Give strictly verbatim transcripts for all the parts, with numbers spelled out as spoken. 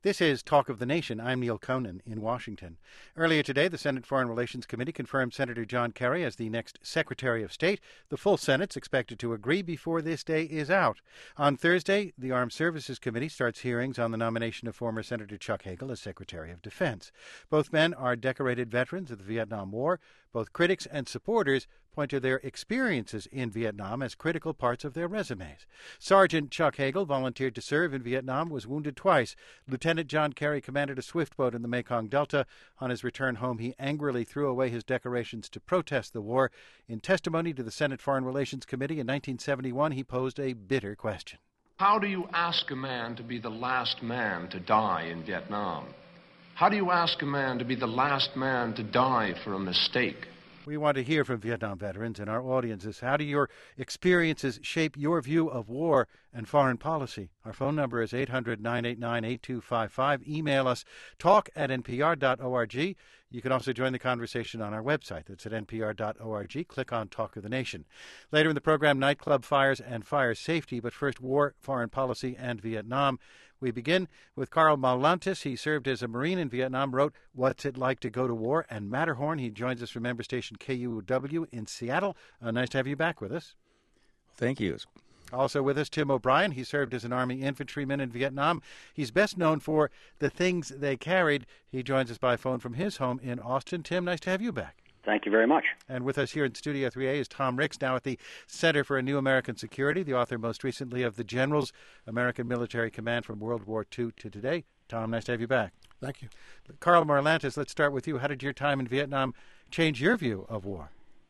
This is Talk of the Nation. I'm Neil Conan in Washington. Earlier today, the Senate Foreign Relations Committee confirmed Senator John Kerry as the next Secretary of State. The full Senate's expected to agree before this day is out. On Thursday, the Armed Services Committee starts hearings on the nomination of former Senator Chuck Hagel as Secretary of Defense. Both men are decorated veterans of the Vietnam War. Both critics and supporters point to their experiences in Vietnam as critical parts of their resumes. Sergeant Chuck Hagel volunteered to serve in Vietnam, was wounded twice. Lieutenant John Kerry commanded a swift boat in the Mekong Delta. On his return home, he angrily threw away his decorations to protest the war. In testimony to the Senate Foreign Relations Committee in nineteen seventy-one, he posed a bitter question. How do you ask a man to be the last man to die in Vietnam? How do you ask a man to be the last man to die for a mistake? We want to hear from Vietnam veterans in our audiences. How do your experiences shape your view of war and foreign policy? Our phone number is eight hundred, nine eight nine, eight two five five. Email us, talk at n p r dot org. You can also join the conversation on our website. That's at n p r dot org. Click on Talk of the Nation. Later in the program, nightclub fires and fire safety. But first, war, foreign policy, and Vietnam. We begin with Karl Marlantes. He served as a Marine in Vietnam, wrote What's It Like to Go to War? And Matterhorn. He joins us from member station K U W in Seattle. Uh, nice to have you back with us. Thank you. Also with us, Tim O'Brien. He served as an Army infantryman in Vietnam. He's best known for the things they carried. He joins us by phone from his home in Austin. Tim, nice to have you back. Thank you very much. And with us here in Studio three A is Tom Ricks, now at the Center for a New American Security, the author most recently of The Generals, American Military Command from World War Two to Today. Tom, nice to have you back. Thank you. Karl Marlantes, let's start with you. How did your time in Vietnam change your view of war?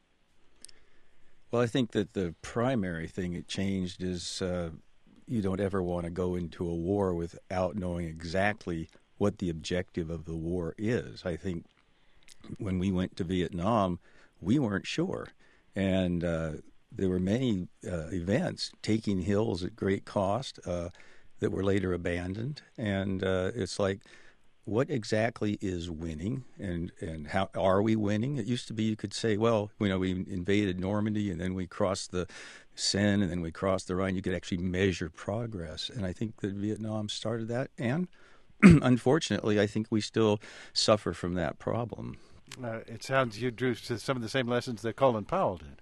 Well, I think that the primary thing it changed is uh, you don't ever want to go into a war without knowing exactly what the objective of the war is. I think when we went to Vietnam, we weren't sure. And uh, there were many uh, events, taking hills at great cost, uh, that were later abandoned. And uh, it's like, what exactly is winning, and, and how are we winning? It used to be you could say, well, you know, we invaded Normandy, and then we crossed the Seine, and then we crossed the Rhine. You could actually measure progress. And I think that Vietnam started that. And unfortunately, I think we still suffer from that problem. Uh, it sounds you drew to some of the same lessons that Colin Powell did.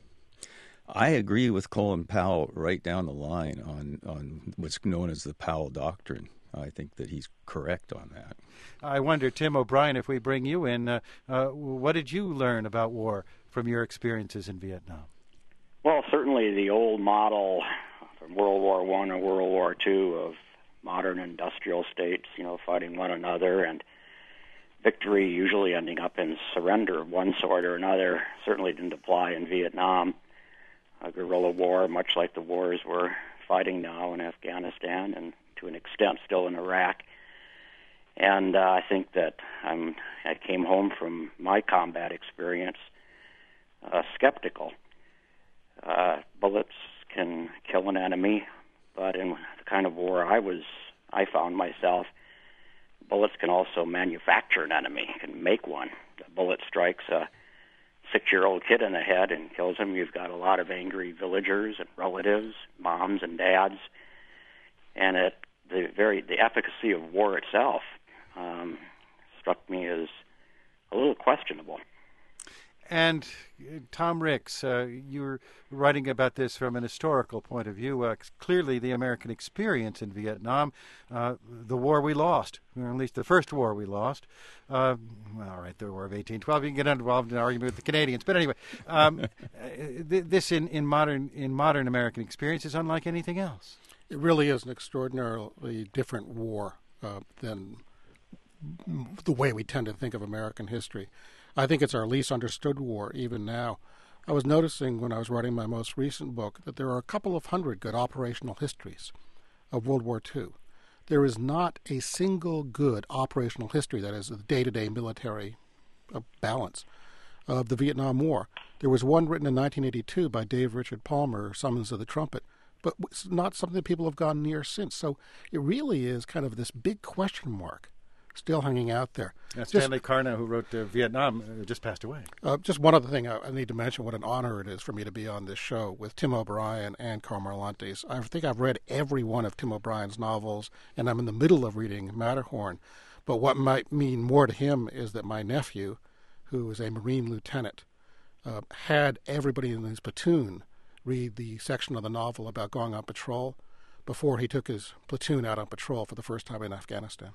I agree with Colin Powell right down the line on, on what's known as the Powell Doctrine. I think that he's correct on that. I wonder, Tim O'Brien, if we bring you in, uh, uh, what did you learn about war from your experiences in Vietnam? Well, certainly the old model from World War One and World War Two of modern industrial states, you know, fighting one another and victory usually ending up in surrender of one sort or another, certainly didn't apply in Vietnam. A guerrilla war, much like the wars we're fighting now in Afghanistan and to an extent still in Iraq. And uh, I think that I'm, I came home from my combat experience uh, skeptical. Uh, bullets can kill an enemy, but in the kind of war I was, I found myself, bullets can also manufacture an enemy, can make one. A bullet strikes a six-year-old kid in the head and kills him. You've got a lot of angry villagers and relatives, moms and dads, and it, the very the efficacy of war itself um, struck me as a little questionable. And uh, Tom Ricks, uh, you're writing about this from an historical point of view. Uh, clearly, the American experience in Vietnam, uh, the war we lost, or at least the first war we lost. Uh, well, all right, the War of eighteen twelve. You can get involved in an argument with the Canadians, but anyway, um, th- this in, in modern in modern American experience is unlike anything else. It really is an extraordinarily different war uh, than the way we tend to think of American history. I think it's our least understood war, even now. I was noticing when I was writing my most recent book that there are a couple of hundred good operational histories of World War Two. There is not a single good operational history, that is, the day-to-day military uh, balance of the Vietnam War. There was one written in nineteen eighty-two by Dave Richard Palmer, Summons of the Trumpet, but it's not something that people have gone near since. So it really is kind of this big question mark still hanging out there. Uh, Stanley Carna, who wrote uh, Vietnam, uh, just passed away. Uh, just one other thing I, I need to mention, what an honor it is for me to be on this show with Tim O'Brien and Karl Marlantes. I think I've read every one of Tim O'Brien's novels, and I'm in the middle of reading Matterhorn. But what might mean more to him is that my nephew, who is a Marine lieutenant, uh, had everybody in his platoon read the section of the novel about going on patrol before he took his platoon out on patrol for the first time in Afghanistan.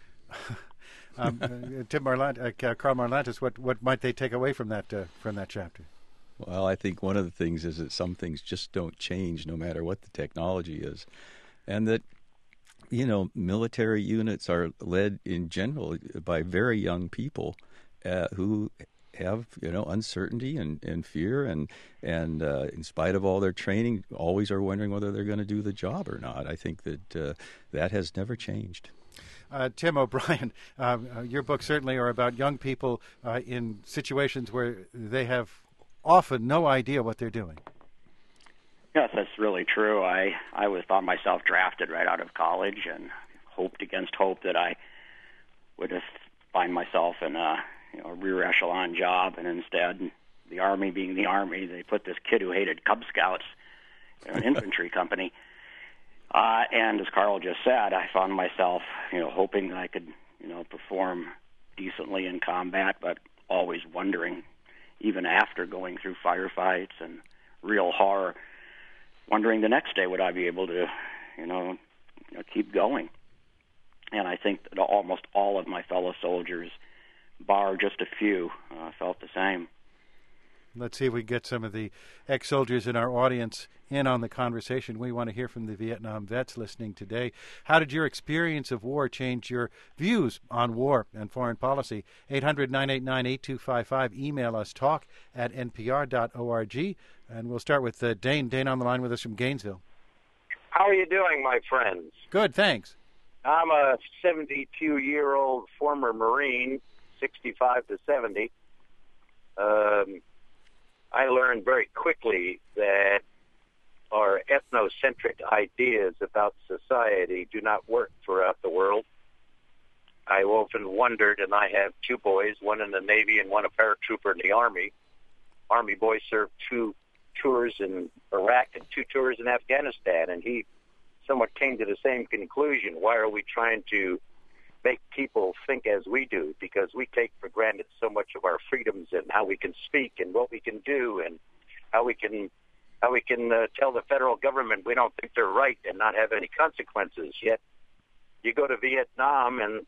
um, uh, Tim Marlant, uh, Karl Marlantes, what what might they take away from that uh, from that chapter? Well, I think one of the things is that some things just don't change no matter what the technology is, and that you know military units are led in general by very young people uh, who have you know uncertainty and, and fear and and uh, in spite of all their training, always are wondering whether they're going to do the job or not. I think that uh, that has never changed. Uh, Tim O'Brien, uh, uh, your books certainly are about young people uh, in situations where they have often no idea what they're doing. Yes, that's really true. I, I was found myself drafted right out of college and hoped against hope that I would have find myself in a you know, rear echelon job, and instead, the Army being the Army, they put this kid who hated Cub Scouts in an infantry company. Uh, and as Karl just said, I found myself, you know, hoping that I could, you know, perform decently in combat, but always wondering, even after going through firefights and real horror, wondering the next day would I be able to, you know, you know keep going. And I think that almost all of my fellow soldiers, bar just a few, uh, felt the same. Let's see if we get some of the ex-soldiers in our audience in on the conversation. We want to hear from the Vietnam vets listening today. How did your experience of war change your views on war and foreign policy? eight hundred, nine eight nine, eight two five five. Email us, talk at n p r dot org. And we'll start with uh, Dane. Dane on the line with us from Gainesville. How are you doing, my friends? Good, thanks. I'm a seventy-two-year-old former Marine, sixty-five to seventy. Um, I learned very quickly that our ethnocentric ideas about society do not work throughout the world. I often wondered, and I have two boys, one in the Navy and one a paratrooper in the Army. Army boy served two tours in Iraq and two tours in Afghanistan, and he somewhat came to the same conclusion. Why are we trying to make people think as we do? Because we take for granted so much of our freedoms and how we can speak and what we can do and how we can how we can uh, tell the federal government we don't think they're right and not have any consequences. Yet you go to Vietnam and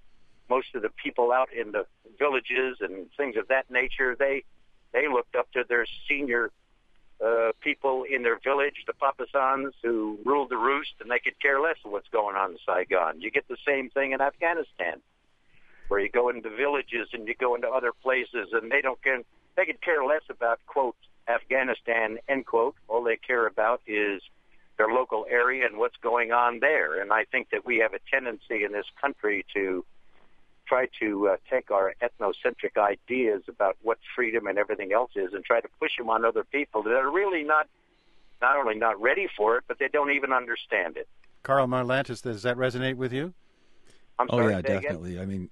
most of the people out in the villages and things of that nature, they they looked up to their senior uh, people in their village, the Papasans, who ruled the roost, and they could care less of what's going on in Saigon. You get the same thing in Afghanistan, where you go into villages and you go into other places, and they don't care. They could care less about, quote, Afghanistan, end quote. All they care about is their local area and what's going on there. And I think that we have a tendency in this country to try to uh, take our ethnocentric ideas about what freedom and everything else is and try to push them on other people that are really not not only not ready for it, but they don't even understand it. Karl Marlantes, does that resonate with you? I'm oh, sorry, yeah, definitely. Again? I mean,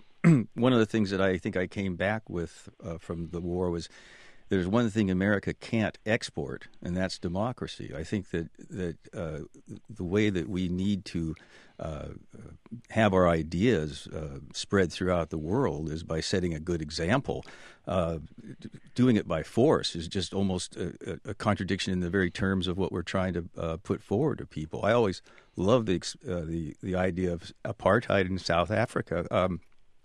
I one of the things that I think I came back with uh, from the war was there's one thing America can't export, and that's democracy. I think that that uh, the way that we need to uh, have our ideas uh, spread throughout the world is by setting a good example. Uh, doing it by force is just almost a, a contradiction in the very terms of what we're trying to uh, put forward to people. I always love the uh, the the idea of apartheid in South Africa. Um,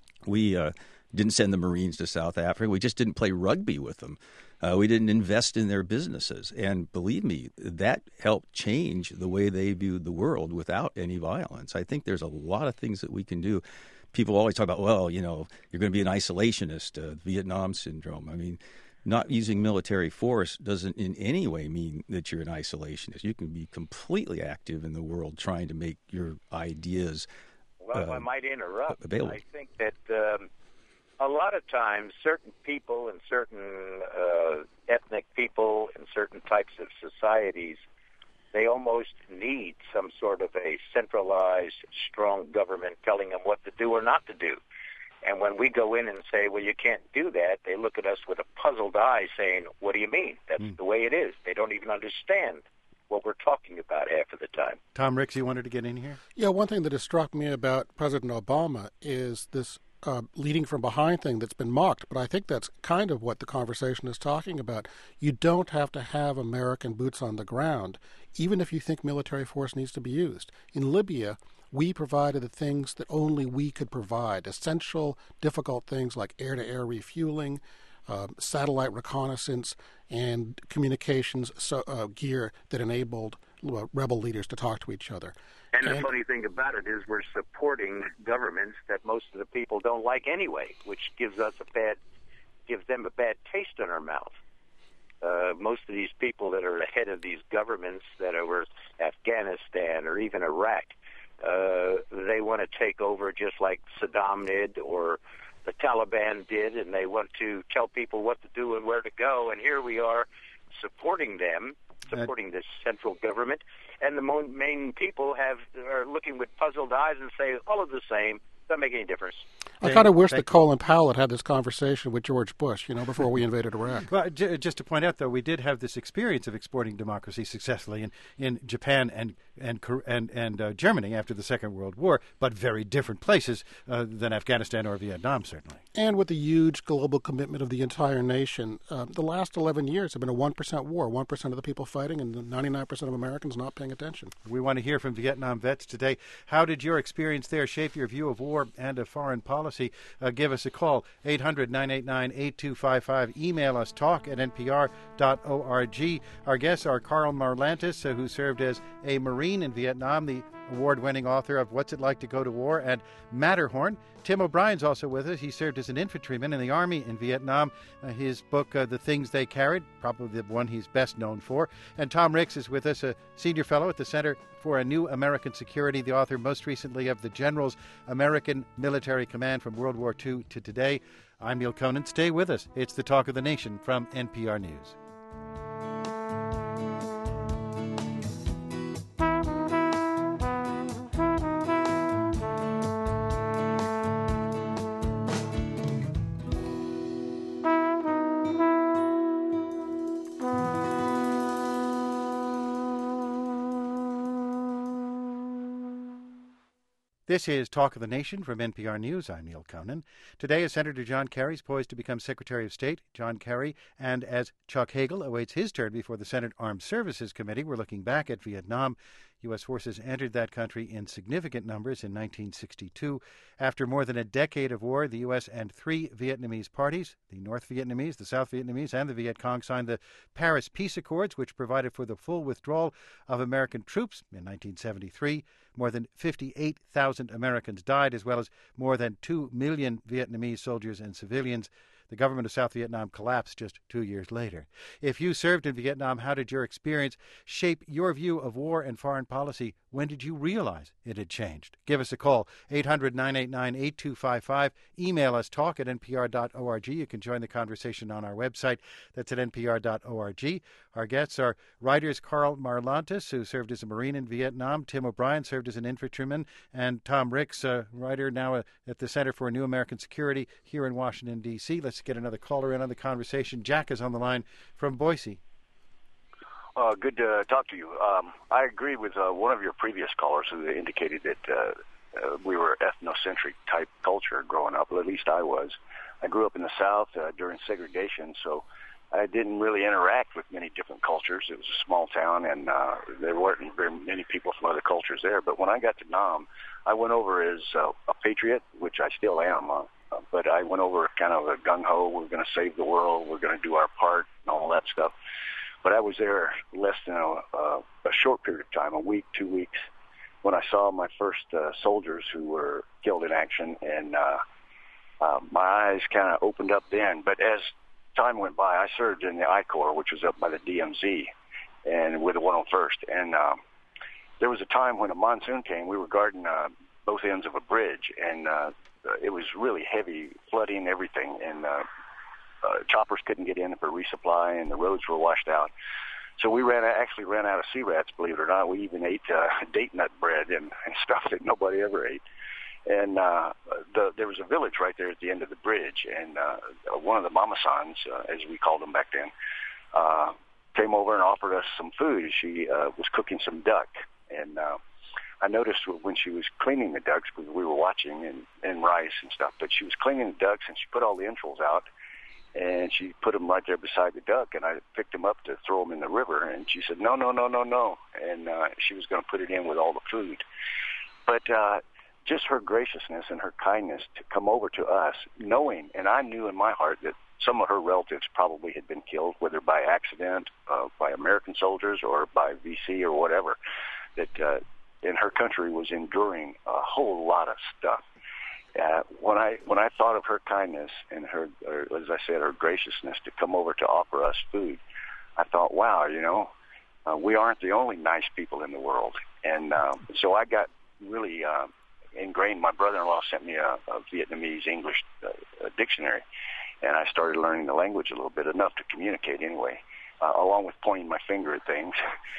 we uh, didn't send the Marines to South Africa. We just didn't play rugby with them. Uh, we didn't invest in their businesses. And believe me, that helped change the way they viewed the world without any violence. I think there's a lot of things that we can do. People always talk about, well, you know, you're going to be an isolationist, uh, Vietnam syndrome. I mean, not using military force doesn't in any way mean that you're an isolationist. You can be completely active in the world trying to make your ideas Well, if uh, I might interrupt, available. I think that um, a lot of times certain people and certain uh, ethnic people in certain types of societies they almost need some sort of a centralized, strong government telling them what to do or not to do. And when we go in and say, well, you can't do that, they look at us with a puzzled eye saying, what do you mean? That's mm. the way it is. They don't even understand what we're talking about half of the time. Tom Ricks, you wanted to get in here? Yeah, one thing that has struck me about President Obama is this uh, leading from behind thing that's been mocked, but I think that's kind of what the conversation is talking about. You don't have to have American boots on the ground, even if you think military force needs to be used. In Libya, we provided the things that only we could provide, essential, difficult things like air-to-air refueling, uh, satellite reconnaissance, and communications so, uh, gear that enabled uh, rebel leaders to talk to each other. And, and the funny thing about it is we're supporting governments that most of the people don't like anyway, which gives us a bad, gives them a bad taste in our mouth. Uh, most of these people that are ahead of these governments that are over Afghanistan or even Iraq, uh, they want to take over just like Saddam did or the Taliban did, and they want to tell people what to do and where to go. And here we are supporting them, supporting this central government, and the mo- main people have are looking with puzzled eyes and say, all of the same, doesn't make any difference. I kind of wish that Colin Powell had had this conversation with George Bush, you know, before we invaded Iraq. Well, j- just to point out, though, we did have this experience of exporting democracy successfully in, in Japan and and and and uh, Germany after the Second World War, but very different places uh, than Afghanistan or Vietnam, certainly. And with the huge global commitment of the entire nation, uh, the last eleven years have been a one percent war, one percent of the people fighting and ninety-nine percent of Americans not paying attention. We want to hear from Vietnam vets today. How did your experience there shape your view of war and of foreign policy? Uh, give us a call, eight hundred, nine eight nine, eight two five five. Email us, talk at n p r dot org. Our guests are Karl Marlantes, uh, who served as a Marine in Vietnam, the award-winning author of What's It Like to Go to War, and Matterhorn. Tim O'Brien's also with us. He served as an infantryman in the Army in Vietnam. Uh, his book, uh, The Things They Carried, probably the one he's best known for. And Tom Ricks is with us, a senior fellow at the Center for a New American Security, the author most recently of The General's American Military Command from World War Two to Today. I'm Neil Conan. Stay with us. It's the Talk of the Nation from N P R News. This is Talk of the Nation from N P R News. I'm Neil Conan. Today, as Senator John Kerry is poised to become Secretary of State, John Kerry, and as Chuck Hagel awaits his turn before the Senate Armed Services Committee, we're looking back at Vietnam. U S forces entered that country in significant numbers in nineteen sixty-two. After more than a decade of war, the U S and three Vietnamese parties, the North Vietnamese, the South Vietnamese, and the Viet Cong, signed the Paris Peace Accords, which provided for the full withdrawal of American troops in nineteen seventy-three. More than fifty-eight thousand Americans died, as well as more than two million Vietnamese soldiers and civilians. The government of South Vietnam collapsed just two years later. If you served in Vietnam, how did your experience shape your view of war and foreign policy? When did you realize it had changed? Give us a call, eight hundred, nine eight nine, eight two five five. Email us, talk at n p r dot org. You can join the conversation on our website. That's at n p r dot org. Our guests are writers Karl Marlantes, who served as a Marine in Vietnam, Tim O'Brien served as an infantryman, and Tom Ricks, a writer now at the Center for New American Security here in Washington, D C Let's get another caller in on the conversation. Jack is on the line from Boise. Uh, good to talk to you. Um, I agree with uh, one of your previous callers who indicated that uh, uh, we were ethnocentric type culture growing up. Well, at least I was. I grew up in the South uh, during segregation, so I didn't really interact with many different cultures. It was a small town, and uh, there weren't very many people from other cultures there. But when I got to Nam, I went over as uh, a patriot, which I still am. Uh, uh, but I went over kind of a gung-ho, we're going to save the world, we're going to do our part, and all that stuff. But I was there less than a, uh, a short period of time, a week, two weeks, when I saw my first uh, soldiers who were killed in action, and uh, uh, my eyes kind of opened up then. But as time went by, I served in the I Corps, which was up by the D M Z, and with the one oh first. And uh, there was a time when a monsoon came, we were guarding uh, both ends of a bridge, and uh, it was really heavy flooding, everything, and uh, uh, choppers couldn't get in for resupply, and the roads were washed out. So we ran actually ran out of sea rats, believe it or not. We even ate uh, date nut bread and, and stuff that nobody ever ate. And uh, the, there was a village right there at the end of the bridge, and uh, one of the mamasans, uh, as we called them back then, uh, came over and offered us some food. She uh, was cooking some duck, and uh, I noticed when she was cleaning the ducks, because we were watching, and, and rice and stuff, but she was cleaning the ducks, and she put all the entrails out, and she put them right there beside the duck, and I picked them up to throw them in the river, and she said, no, no, no, no, no, and uh, she was going to put it in with all the food. But uh, just her graciousness and her kindness to come over to us, knowing, and I knew in my heart that some of her relatives probably had been killed, whether by accident, uh, by American soldiers, or by V C or whatever, that uh, in her country was enduring a whole lot of stuff. Uh, when I when I thought of her kindness and her, or as I said, her graciousness to come over to offer us food, I thought, wow, you know, uh, we aren't the only nice people in the world. And uh, so I got really uh, ingrained. My brother-in-law sent me a, a Vietnamese English uh, a dictionary, and I started learning the language a little bit, enough to communicate anyway, uh, along with pointing my finger at things.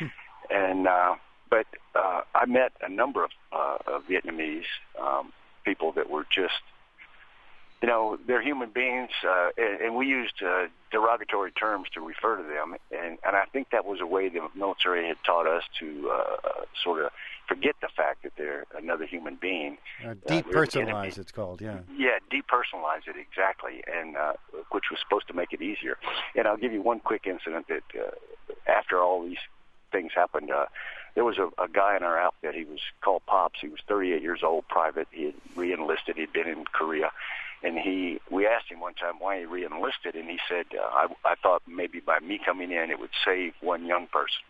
and uh, but uh, I met a number of, uh, of Vietnamese um, people that were just, you know, they're human beings, uh, and, and we used uh, derogatory terms to refer to them, and, and I think that was a way the military had taught us to uh, sort of forget the fact that they're another human being. Uh, depersonalize, uh, it's called, yeah. Yeah, depersonalize it, exactly, and uh, which was supposed to make it easier. And I'll give you one quick incident that uh, after all these things happened, uh, there was a, a guy in our outfit. He was called Pops. He was thirty-eight years old, private. He had re-enlisted. He'd been in Korea. And he, we asked him one time why he re-enlisted, and he said, uh, I, I thought maybe by me coming in it would save one young person.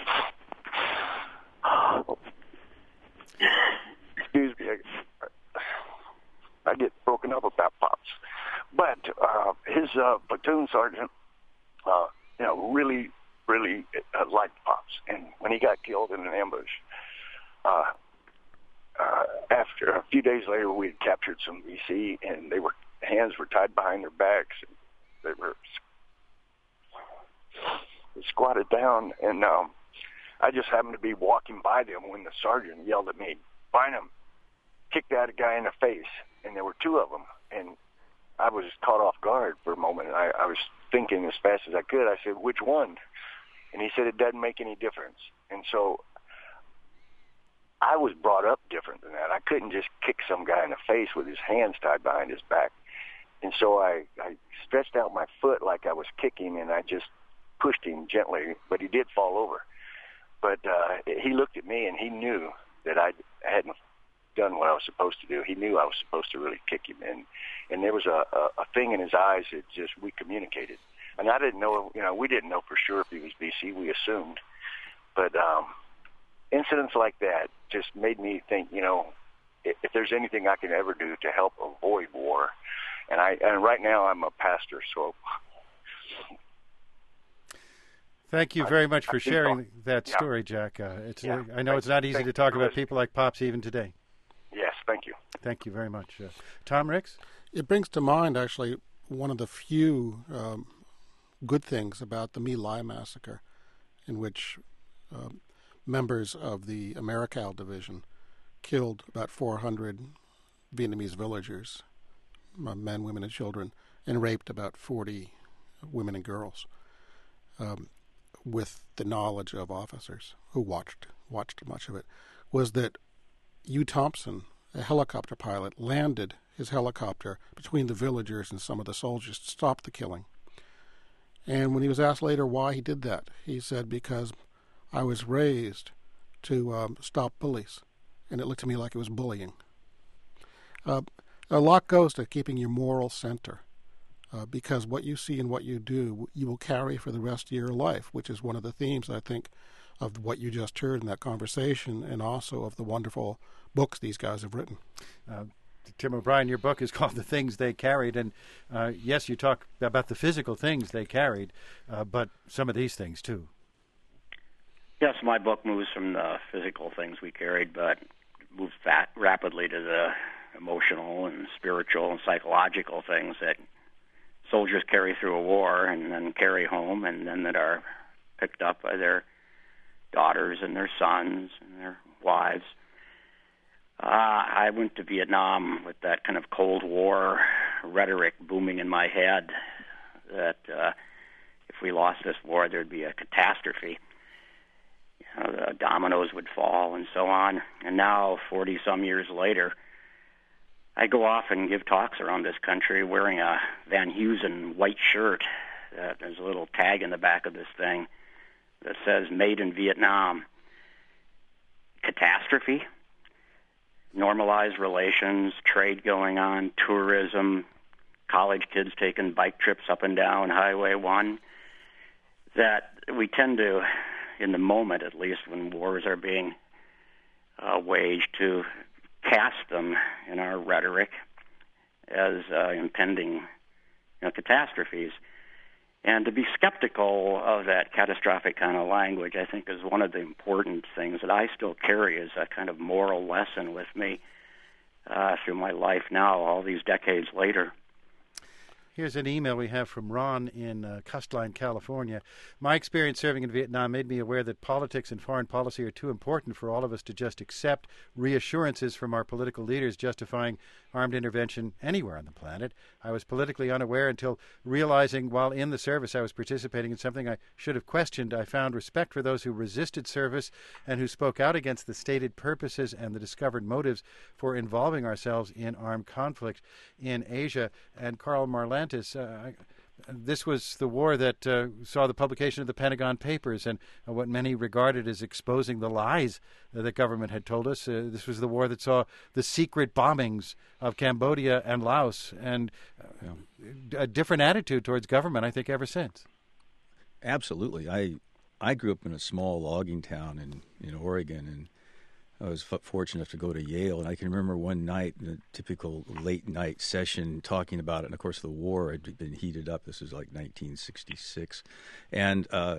Excuse me. I, I get broken up about Pops. But uh, his uh, platoon sergeant, uh, you know, really, really uh, liked Pops. And when he got killed in an ambush, uh, uh, after a few days later, we had captured some V C, and they were hands were tied behind their backs. And they were squatted down, and um, I just happened to be walking by them when the sergeant yelled at me, "Bynum, kick that guy in the face!" And there were two of them, and I was caught off guard for a moment. I, I was thinking as fast as I could. I said, "Which one?" And he said, "It doesn't make any difference." And so I was brought up different than that. I couldn't just kick some guy in the face with his hands tied behind his back. And so I, I stretched out my foot like I was kicking, and I just pushed him gently, but he did fall over. But uh, he looked at me, and he knew that I hadn't done what I was supposed to do. He knew I was supposed to really kick him, and and there was a, a, a thing in his eyes that just we communicated. And I didn't know, you know, we didn't know for sure if he was V C. We assumed, but um, incidents like that just made me think, you know, if, if there's anything I can ever do to help avoid war, and I and right now I'm a pastor, so. Thank you very much for sharing so. that Yeah. story, Jack. Uh, it's Yeah. I know Thank- it's not easy thank to talk you. about people like Pops even today. Yes, thank you. Thank you very much. Uh, Tom Ricks? It brings to mind, actually, one of the few um, good things about the My Lai massacre, in which um, members of the Americal division killed about four hundred Vietnamese villagers, uh, men, women, and children, and raped about forty women and girls, um, with the knowledge of officers who watched watched much of it, was that Hugh Thompson, a helicopter pilot, landed his helicopter between the villagers and some of the soldiers to stop the killing. And when he was asked later why he did that, he said, because I was raised to um, stop bullies, and it looked to me like it was bullying. Uh, a lot goes to keeping your moral center, uh, because what you see and what you do, you will carry for the rest of your life, which is one of the themes, I think, of what you just heard in that conversation, and also of the wonderful books these guys have written. Uh, Tim O'Brien, your book is called The Things They Carried, and uh, yes, you talk about the physical things they carried, uh, but some of these things too. Yes, my book moves from the physical things we carried, but moves fat, rapidly to the emotional and spiritual and psychological things that soldiers carry through a war and then carry home, and then that our picked up by their daughters and their sons and their wives. Uh, I went to Vietnam with that kind of Cold War rhetoric booming in my head that uh, if we lost this war, there'd be a catastrophe. You know, the dominoes would fall and so on. And now, forty-some years later, I go off and give talks around this country wearing a Van Heusen white shirt. Uh, there's a little tag in the back of this thing that says, "Made in Vietnam." Catastrophe? Normalized relations, trade going on, tourism, college kids taking bike trips up and down Highway one, that we tend to, in the moment at least, when wars are being uh, waged, to cast them in our rhetoric as uh, impending you know, catastrophes. And to be skeptical of that catastrophic kind of language, I think, is one of the important things that I still carry as a kind of moral lesson with me uh, through my life now, all these decades later. Here's an email we have from Ron in uh, Custline, California. My experience serving in Vietnam made me aware that politics and foreign policy are too important for all of us to just accept reassurances from our political leaders justifying armed intervention anywhere on the planet. I was politically unaware until realizing while in the service I was participating in something I should have questioned. I found respect for those who resisted service and who spoke out against the stated purposes and the discovered motives for involving ourselves in armed conflict in Asia. And Carl Marlantes, uh, this was the war that uh, saw the publication of the Pentagon Papers and uh, what many regarded as exposing the lies uh, that government had told us. Uh, this was the war that saw the secret bombings of Cambodia and Laos, and uh, yeah. a different attitude towards government, I think, ever since. Absolutely. I I grew up in a small logging town in, in Oregon, and I was f- fortunate enough to go to Yale, and I can remember one night, in a typical late-night session, talking about it. And, of course, the war had been heated up. This was like nineteen sixty-six. And uh,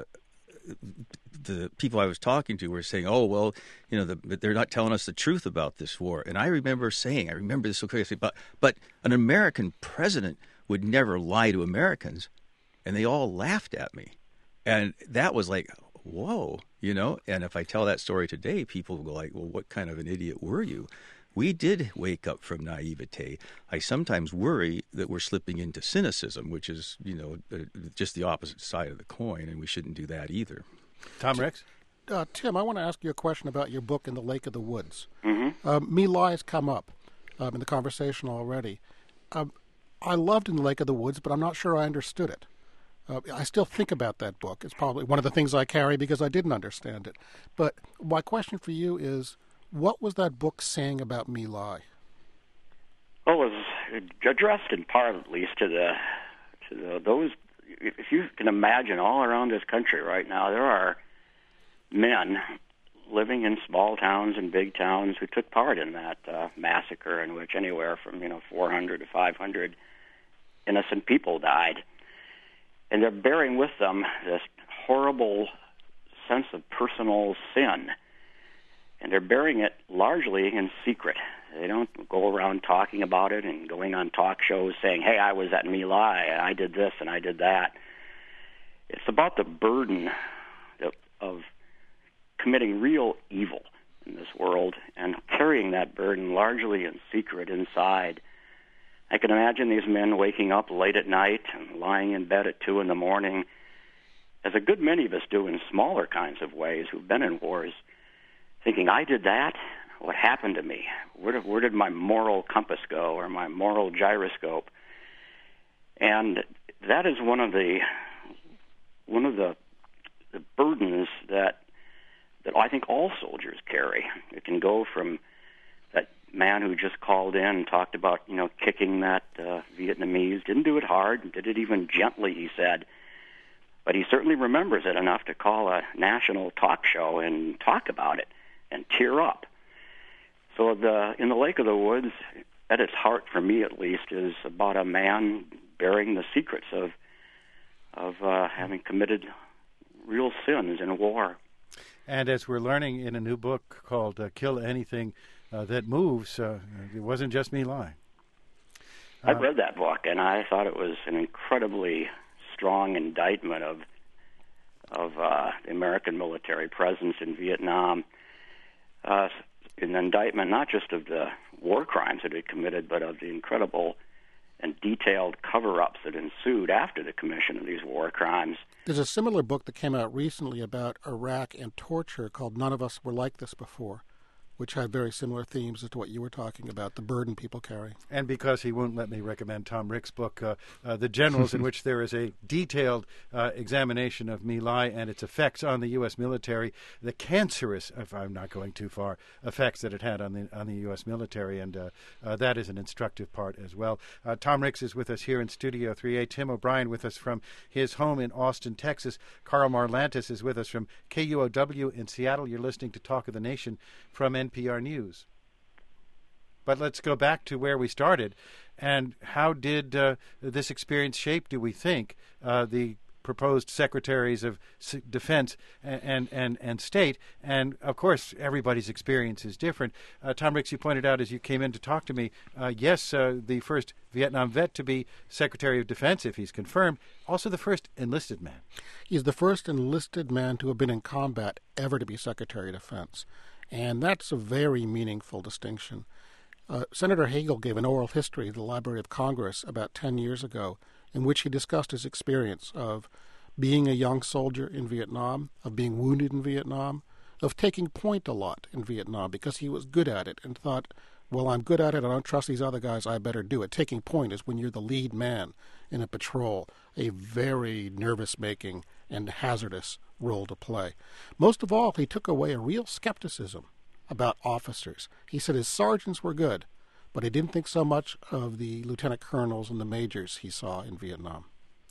the people I was talking to were saying, oh, well, you know, the, they're not telling us the truth about this war. And I remember saying, I remember this so clearly, but, but an American president would never lie to Americans. And they all laughed at me. And that was like, whoa, you know, and if I tell that story today, people will go like, well, what kind of an idiot were you? We did wake up from naivete. I sometimes worry that we're slipping into cynicism, which is, you know, just the opposite side of the coin, and we shouldn't do that either. Tom Ricks? Uh, Tim, I want to ask you a question about your book, In the Lake of the Woods. Mm-hmm. Um, Me Lie's come up um, in the conversation already. Um, I loved In the Lake of the Woods, but I'm not sure I understood it. Uh, I still think about that book. It's probably one of the things I carry because I didn't understand it. But my question for you is, what was that book saying about My Lai? Well, it was addressed in part, at least, to the to the, those. If you can imagine, all around this country right now, there are men living in small towns and big towns who took part in that uh, massacre, in which anywhere from you know four hundred to five hundred innocent people died. And they're bearing with them this horrible sense of personal sin. And they're bearing it largely in secret. They don't go around talking about it and going on talk shows saying, hey, I was at My Lai, and I did this and I did that. It's about the burden of, of committing real evil in this world and carrying that burden largely in secret inside. I can imagine these men waking up late at night and lying in bed at two in the morning, as a good many of us do in smaller kinds of ways who've been in wars, thinking, I did that? What happened to me? Where did, where did my moral compass go, or my moral gyroscope? And that is one of the one of the, the burdens that that I think all soldiers carry. It can go from that man who just called in and talked about, you know, kicking that uh, Vietnamese. Didn't do it hard, did it even gently, he said. But he certainly remembers it enough to call a national talk show and talk about it and tear up. So the In the Lake of the Woods, at its heart, for me at least, is about a man bearing the secrets of of uh, having committed real sins in war. And as we're learning in a new book called uh, Kill Anything uh, That Moves, uh, it wasn't just My Lai. Uh, I've read that book, and I thought it was an incredibly strong indictment of of uh, the American military presence in Vietnam. Uh, an indictment not just of the war crimes that it committed, but of the incredible and detailed cover-ups that ensued after the commission of these war crimes. There's a similar book that came out recently about Iraq and torture called None of Us Were Like This Before, which had very similar themes as to what you were talking about, the burden people carry. And because he won't let me recommend Tom Rick's book, uh, uh, The Generals, in which there is a detailed uh, examination of My Lai and its effects on the U S military, the cancerous, if I'm not going too far, effects that it had on the on the U S military, and uh, uh, that is an instructive part as well. Uh, Tom Ricks is with us here in Studio three A. Tim O'Brien with us from his home in Austin, Texas. Carl Marlantes is with us from K U O W in Seattle. You're listening to Talk of the Nation from N P R News. But let's go back to where we started. And how did uh, this experience shape, do we think, uh, the proposed secretaries of defense and, and, and, and state? And, of course, everybody's experience is different. Uh, Tom Ricks, you pointed out as you came in to talk to me, uh, yes, uh, the first Vietnam vet to be Secretary of Defense, if he's confirmed, also the first enlisted man. He's the first enlisted man to have been in combat ever to be Secretary of Defense. And that's a very meaningful distinction. Uh, Senator Hagel gave an oral history at the Library of Congress about ten years ago in which he discussed his experience of being a young soldier in Vietnam, of being wounded in Vietnam, of taking point a lot in Vietnam because he was good at it and thought, well, I'm good at it, I don't trust these other guys, I better do it. Taking point is when you're the lead man in a patrol, a very nervous-making and hazardous role to play. Most of all, he took away a real skepticism about officers. He said his sergeants were good, but he didn't think so much of the lieutenant colonels and the majors he saw in Vietnam.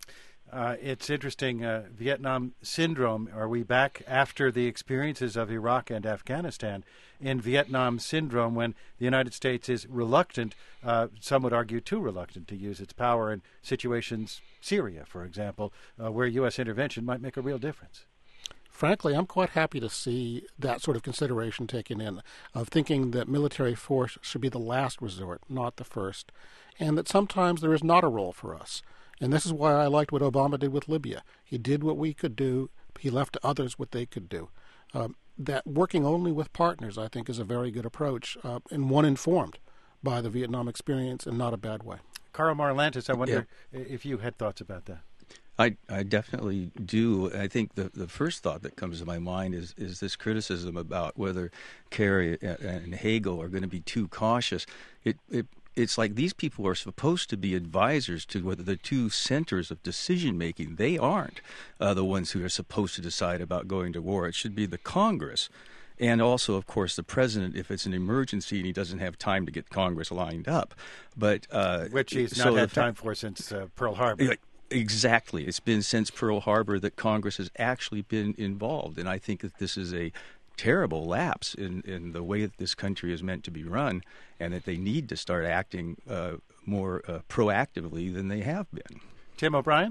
Uh, it's interesting, uh, Vietnam syndrome. Are we back after the experiences of Iraq and Afghanistan in Vietnam syndrome when the United States is reluctant, uh, some would argue too reluctant, to use its power in situations, Syria, for example, uh, where U S intervention might make a real difference? Frankly, I'm quite happy to see that sort of consideration taken in, of thinking that military force should be the last resort, not the first, and that sometimes there is not a role for us. And this is why I liked what Obama did with Libya. He did what we could do. He left to others what they could do. Um, that working only with partners, I think, is a very good approach, uh, and one informed by the Vietnam experience in not a bad way. Carl Marlantes, I wonder yeah. if you had thoughts about that. I, I definitely do. I think the, the first thought that comes to my mind is, is this criticism about whether Kerry and Hagel are going to be too cautious. It, it It's like these people are supposed to be advisors to whether the two centers of decision-making. They aren't uh, the ones who are supposed to decide about going to war. It should be the Congress. And also, of course, the president, if it's an emergency and he doesn't have time to get Congress lined up. But uh, Which he's not so had time for since uh, Pearl Harbor. Like, Exactly. It's been since Pearl Harbor that Congress has actually been involved. And I think that this is a terrible lapse in, in the way that this country is meant to be run, and that they need to start acting uh, more uh, proactively than they have been. Tim O'Brien?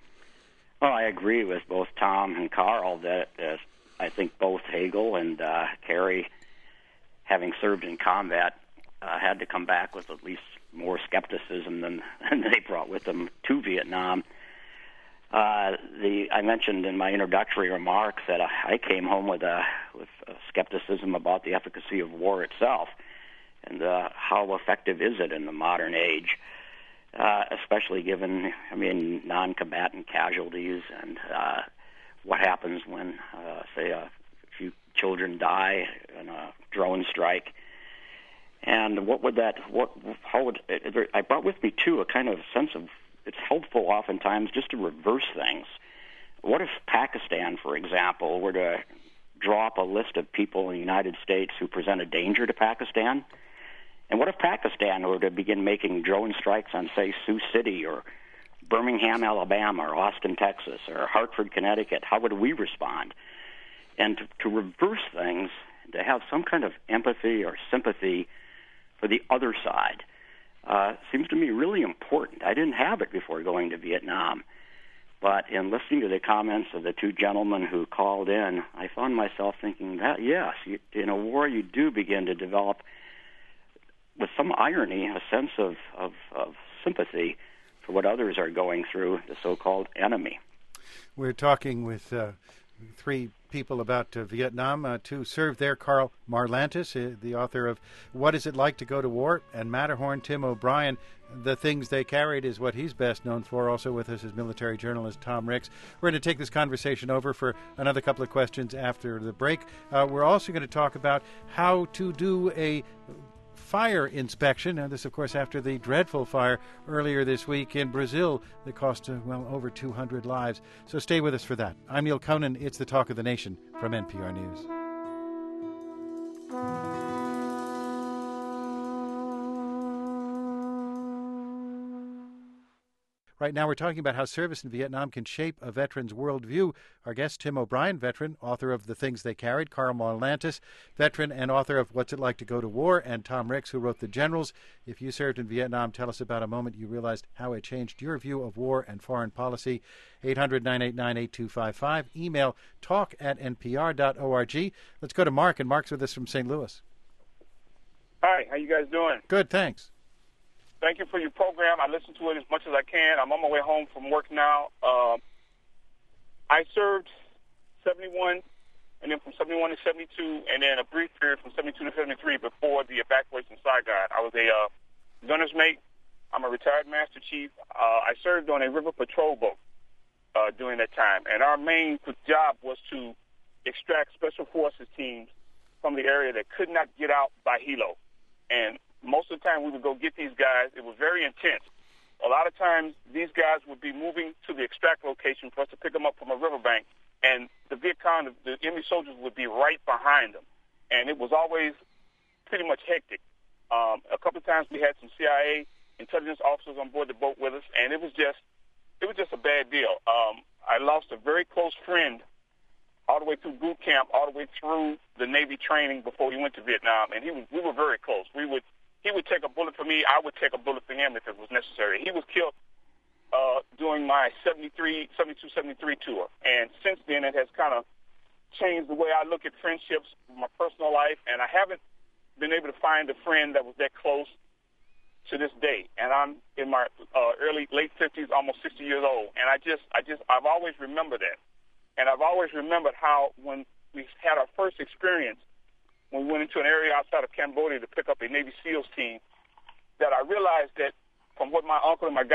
Well, I agree with both Tom and Carl that uh, I think both Hagel and uh, Kerry, having served in combat, uh, had to come back with at least more skepticism than, than they brought with them to Vietnam. Uh, the I mentioned in my introductory remarks that I came home with a with a skepticism about the efficacy of war itself, and uh, how effective is it in the modern age, uh, especially given, I mean, non-combatant casualties and uh, what happens when, uh, say, a few children die in a drone strike. And what would that, what, how would, it, I brought with me, too, a kind of sense of, it's helpful oftentimes just to reverse things. What if Pakistan, for example, were to draw up a list of people in the United States who present a danger to Pakistan? And what if Pakistan were to begin making drone strikes on, say, Sioux City or Birmingham, Alabama, or Austin, Texas, or Hartford, Connecticut? How would we respond? And to, to reverse things, to have some kind of empathy or sympathy for the other side, uh, seems to me really important. I didn't have it before going to Vietnam, but in listening to the comments of the two gentlemen who called in, I found myself thinking that, yes, you, in a war you do begin to develop, with some irony, a sense of, of, of sympathy for what others are going through, the so-called enemy. We're talking with uh, three people about uh, Vietnam. Uh, two served there. Karl Marlantes, uh, the author of What Is It Like to Go to War? And Matterhorn, Tim O'Brien. The Things They Carried is what he's best known for. Also with us is military journalist Tom Ricks. We're going to take this conversation over for another couple of questions after the break. Uh, we're also going to talk about how to do a fire inspection. And this, of course, after the dreadful fire earlier this week in Brazil that cost, uh, well, over two hundred lives. So stay with us for that. I'm Neil Conan. It's the Talk of the Nation from N P R News. Right now we're talking about how service in Vietnam can shape a veteran's worldview. Our guest, Tim O'Brien, veteran, author of The Things They Carried, Karl Marlantes, veteran and author of What's It Like to Go to War, and Tom Ricks, who wrote The Generals. If you served in Vietnam, tell us about a moment you realized how it changed your view of war and foreign policy. eight hundred, nine eight nine, eight two five five. Email talk at n p r dot org. Let's go to Mark, and Mark's with us from Saint Louis. Hi, how you guys doing? Good, thanks. Thank you for your program. I listen to it as much as I can. I'm on my way home from work now. Uh, I served seventy-one, and then from seventy-one to seventy-two, and then a brief period from seventy-two to seventy-three before the evacuation of Saigon. I was a uh, gunner's mate. I'm a retired master chief. Uh, I served on a river patrol boat uh, during that time, and our main job was to extract special forces teams from the area that could not get out by helo. And most of the time we would go get these guys. It was very intense. A lot of times these guys would be moving to the extract location for us to pick them up from a riverbank, and the Viet Cong, the enemy soldiers, would be right behind them. And it was always pretty much hectic. Um, a couple of times we had some C I A intelligence officers on board the boat with us, and it was just it was just a bad deal. Um, I lost a very close friend all the way through boot camp, all the way through the Navy training before he went to Vietnam, and he was, we were very close. We would He would take a bullet for me. I would take a bullet for him if it was necessary. He was killed uh, during my seventy-three, seventy-two, seventy-three tour. And since then, it has kind of changed the way I look at friendships, my personal life, and I haven't been able to find a friend that was that close to this day. And I'm in my uh, early, late fifties, almost sixty years old. And I just, I just, I've always remembered that. And I've always remembered how when we had our first experience, when we went into an area outside of Cambodia to pick up a Navy SEALs team, that I realized that from what my uncle and my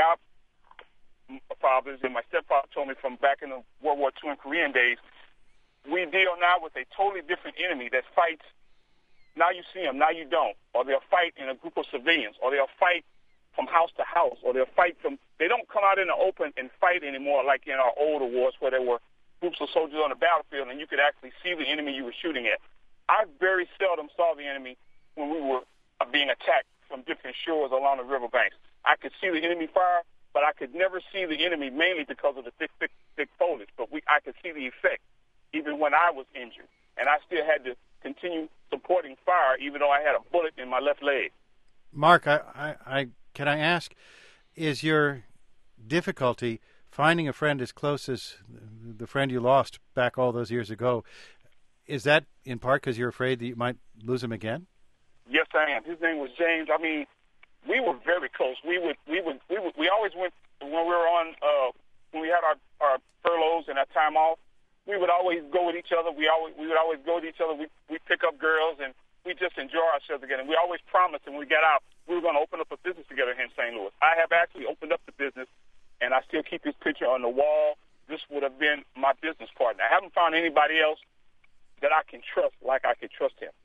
godfathers and my stepfather told me from back in the World War Two and Korean days, we deal now with a totally different enemy that fights. Now you see them, now you don't. Or they'll fight in a group of civilians, or they'll fight from house to house, or they'll fight from, they don't come out in the open and fight anymore like in our older wars where there were groups of soldiers on the battlefield and you could actually see the enemy you were shooting at. I very seldom saw the enemy when we were being attacked from different shores along the riverbanks. I could see the enemy fire, but I could never see the enemy mainly because of the thick, thick, thick foliage. But we, I could see the effect even when I was injured. And I still had to continue supporting fire even though I had a bullet in my left leg. Mark, I, I, I can I ask, is your difficulty finding a friend as close as the friend you lost back all those years ago, is that in part because you're afraid that you might lose him again? Yes, I am. His name was James. I mean, we were very close. We would, we would, we would, we always went when we were on, uh, when we had our, our furloughs and our time off. We would always go with each other. We always, we would always go with each other. We we pick up girls and we just enjoy ourselves together. And we always promised when we got out we were going to open up a business together here in Saint Louis. I have actually opened up the business, and I still keep his picture on the wall. This would have been my business partner. I haven't found anybody else that I can trust like I could trust him.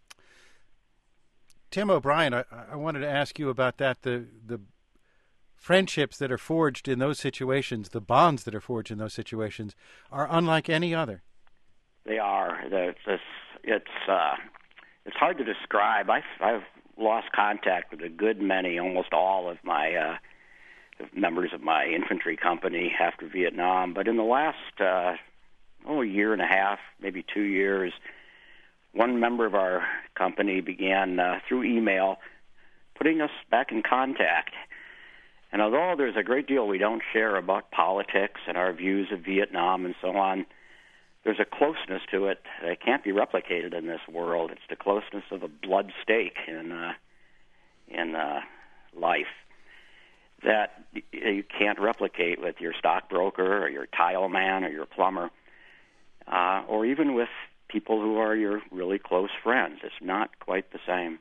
Tim O'Brien, I, I wanted to ask you about that, the the friendships that are forged in those situations, the bonds that are forged in those situations, are unlike any other. They are. It's it's it's, uh, it's hard to describe. I've, I've lost contact with a good many, almost all of my uh, members of my infantry company after Vietnam. But in the last uh, oh, a year and a half, maybe two years, one member of our company began, uh, through email, putting us back in contact. And although there's a great deal we don't share about politics and our views of Vietnam and so on, there's a closeness to it that can't be replicated in this world. It's the closeness of a blood stake in, uh, in uh, life. that you can't replicate with your stockbroker or your tile man or your plumber, uh, or even with people who are your really close friends. It's not quite the same.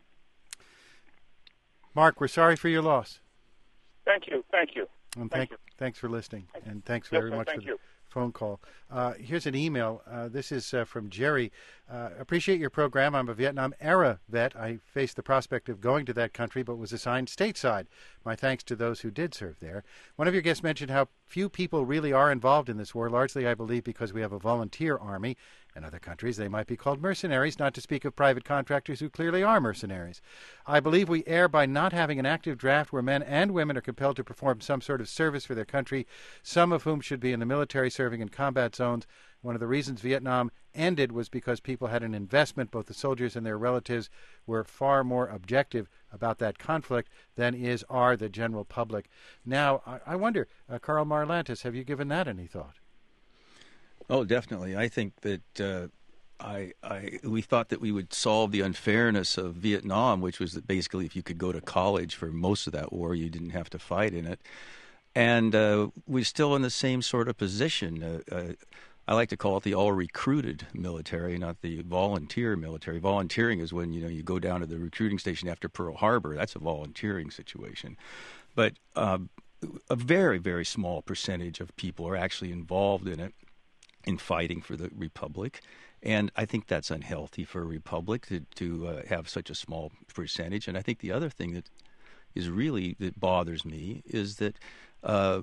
Mark, we're sorry for your loss. Thank you. Thank you. And thank thank, you. Thanks for listening, and thanks Yes, very sir, much thank for you. the phone call. Uh, here's an email. Uh, this is uh, from Jerry. Uh, appreciate your program. I'm a Vietnam-era vet. I faced the prospect of going to that country, but was assigned stateside. My thanks to those who did serve there. One of your guests mentioned how few people really are involved in this war, largely, I believe, because we have a volunteer army. In other countries, they might be called mercenaries, not to speak of private contractors who clearly are mercenaries. I believe we err by not having an active draft where men and women are compelled to perform some sort of service for their country, some of whom should be in the military serving in combat zones. One of the reasons Vietnam ended was because people had an investment. Both the soldiers and their relatives were far more objective about that conflict than is are the general public. Now, I, I wonder, uh, Karl Marlantes, have you given that any thought? Oh, definitely. I think that uh, I, I we thought that we would solve the unfairness of Vietnam, which was that basically if you could go to college for most of that war, you didn't have to fight in it. And uh, we're still in the same sort of position. Uh, uh, I like to call it the all-recruited military, not the volunteer military. Volunteering is when, you know, you go down to the recruiting station after Pearl Harbor. That's a volunteering situation. But uh, a very, very small percentage of people are actually involved in it, in fighting for the republic, and I think that's unhealthy for a republic to, to uh, have such a small percentage. And I think the other thing that is really that bothers me is that uh,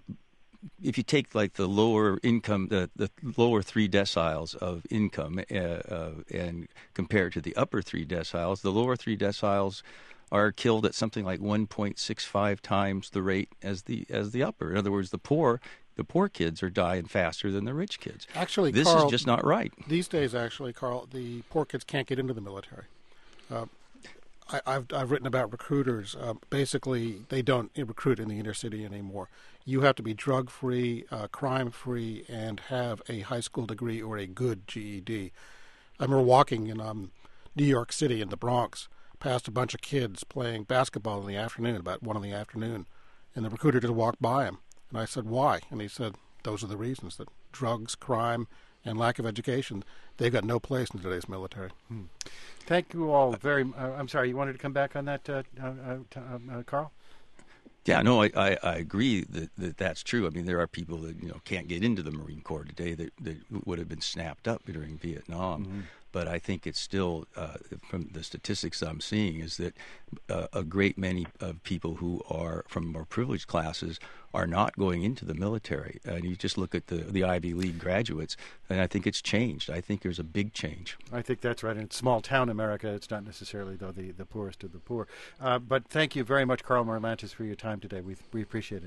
if you take like the lower income, the, the lower three deciles of income, uh, uh, and compare it to the upper three deciles, the lower three deciles are killed at something like one point six five times the rate as the as the upper. In other words, the poor. The poor kids are dying faster than the rich kids. Actually, this Carl, is just not right. These days, actually, Carl, the poor kids can't get into the military. Uh, I, I've I've written about recruiters. Uh, basically, they don't recruit in the inner city anymore. You have to be drug-free, uh, crime-free, and have a high school degree or a good G E D. I remember walking in um, New York City in the Bronx, past a bunch of kids playing basketball in the afternoon, about one in the afternoon, and the recruiter just walked by them. And I said, why? And he said, those are the reasons, that drugs, crime, and lack of education, they've got no place in today's military. Hmm. Thank you all very uh, I'm sorry, you wanted to come back on that, uh, uh, uh, uh, Carl? Yeah, no, I, I, I agree that, that that's true. I mean, there are people that, you know, can't get into the Marine Corps today that, that would have been snapped up during Vietnam. Mm-hmm. But I think it's still, uh, from the statistics I'm seeing, is that uh, a great many of people who are from more privileged classes are not going into the military. And you just look at the, the Ivy League graduates, and I think it's changed. I think there's a big change. I think that's right. In small town America, it's not necessarily, though, the, the poorest of the poor. Uh, but thank you very much, Karl Marlantes, for your time today. We we appreciate it.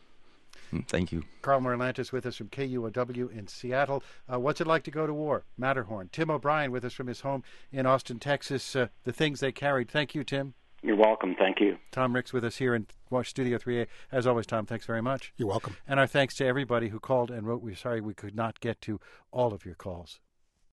Thank you. Karl Marlantes with us from K U O W in Seattle. Uh, what's it like to go to war? Matterhorn. Tim O'Brien with us from his home in Austin, Texas. Uh, the things they carried. Thank you, Tim. You're welcome. Thank you. Tom Ricks with us here in Studio three A. As always, Tom, thanks very much. You're welcome. And our thanks to everybody who called and wrote. We're sorry we could not get to all of your calls.